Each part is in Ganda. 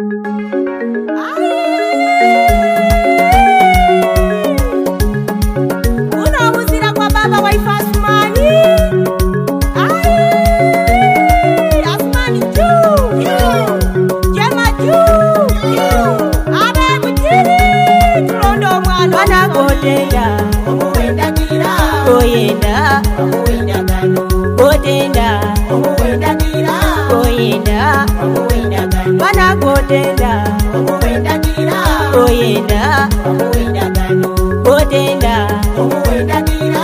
Unomuzira kwa baba waifu Asumani. Asumani juu, Jema juu, abe mutiri tulondo mwana wanakotenda omuwenda gira oyenda omuwenda gano otenda omuwenda gira oyenda omuwenda gano wanakotenda omuwenda gira oyenda omuwenda gano otenda omuwenda gira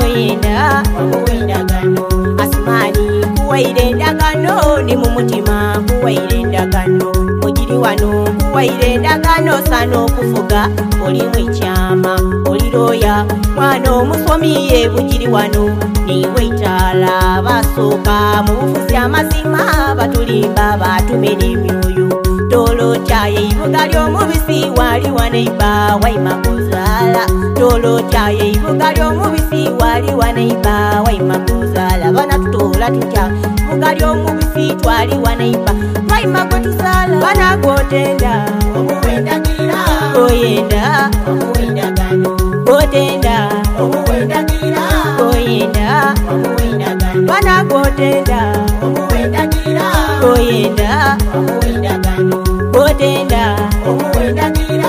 oyenda omuwenda gano Asumani kuwaire endagano ni mu mutima kuwaire endagano ogiri wano kuwaire endagano sano okufuga olimu ekyama oliroya mwana omusomi ye bugiri wano niwe itaala basooka mu bufuzi amazima batulimba batumena emyoyo tolotyaye ibuga ly'omubisi wali waneiba waima kuzaala tolotyaye ibuga ly'omubisi wali waneiba waima kuzaala bana tutola tutya ibuga ly'omubisi twali waneiba waima kutuzaala bana gotenda omuwenda gira oyenda omuwenda gano otenda omuwenda gira oyenda omuwenda gano bana gotenda omuwenda gira oyenda omuwenda gano otenda omuwenda gira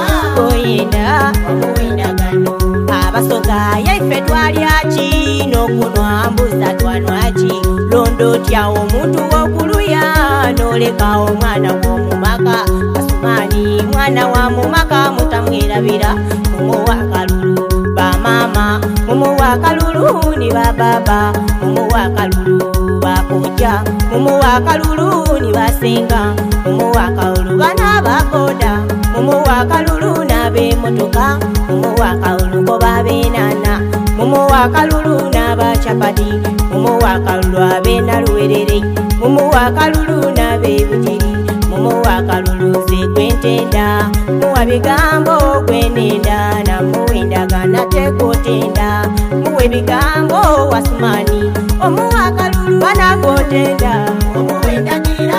oyenda omuwenda gano abasoga yaife twalyaki n'okunwa mbuza twanwaki londo tyawo omuntu w'okuluya n'oleka omwana w'omumaka Asumani mwana wa mumaka mutamwerabira mumuwa kalulu bamama mumuwa kalulu ni bababa mumuwa kalulu bakoja mumuwa kalulu ni basenga mumuwa kalulu bana bakoda mumuwa kalulu n'abemotoka mumuwa kalulu ko babenana mumuwa kalulu n'abachapati mumuwa kalulu abenaluwerere mumuwa kalulu n'abebugiri mumuwa kalulu ze gwentenda muwa bigambo gwenenda namuwendagana tekotenda muwe bigambo Asumani omuwa kalulu bana gotenda omuwenda gira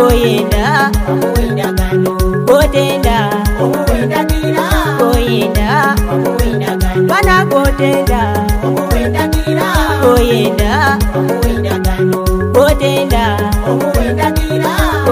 oyenda omuwenda gano otenda omuwenda gira oyenda omuwenda gano bana gotenda omuwenda gira oyenda omuwenda gano otenda omuwenda gira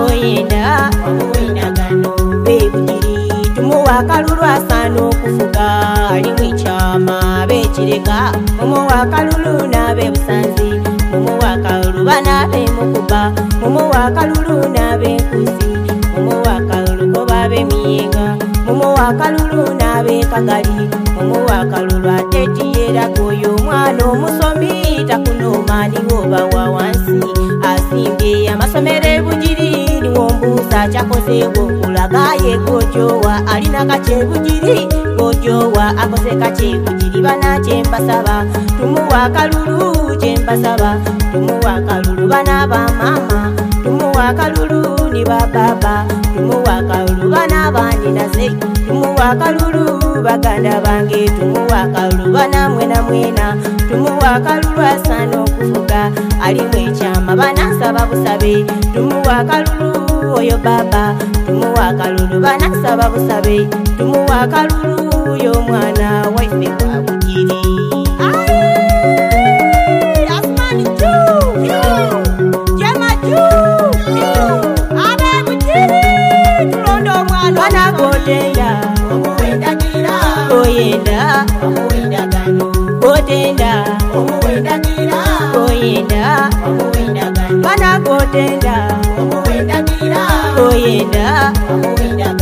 oyenda omuwenda gano bebugiri tumuwa kalulu asana okufuga alimu ekyama bekireka mumuwa kalulu n'abebusanzi mumuwa kalulu bana bemukuba mumuwa kalulu n'abenkuzi mumuwa kalulu ko babemiyinga mumuwa kalulu n'abekagali mumuwa kalulu atetiyera goyo omwana omusomi takunoma niwo bawa wansi asimbye amasomero ebugiri niwo mbuuza kyakoze gokulagaye gojowa alina kakyebugiri gojowa akoze kakyebugiri bana kyembasaba tumuwa kalulu kyembasaba tumuwa kalulu bana bamama tumuwa kalulu ni bababa tumuwa kalulu bana bandinaze tumuwa kalulu baganda bange tumuwa kalulu bana mwena mwena tumuwa kalulu asana okufuga alimu ekyama banasaba busabe tumuwa kalulu oyo baba tumuwa kalulu banasaba busabe tumuwa kalulu yo mwana waife kwa bugiri Asumani juu Jema juu abe mutiri tulondo mwana wana gotenda omuwenda gira oyenda omuwenda gano otenda omuwenda gira oyenda omuwenda gano bana gotenda omuwenda gira oyenda omuwenda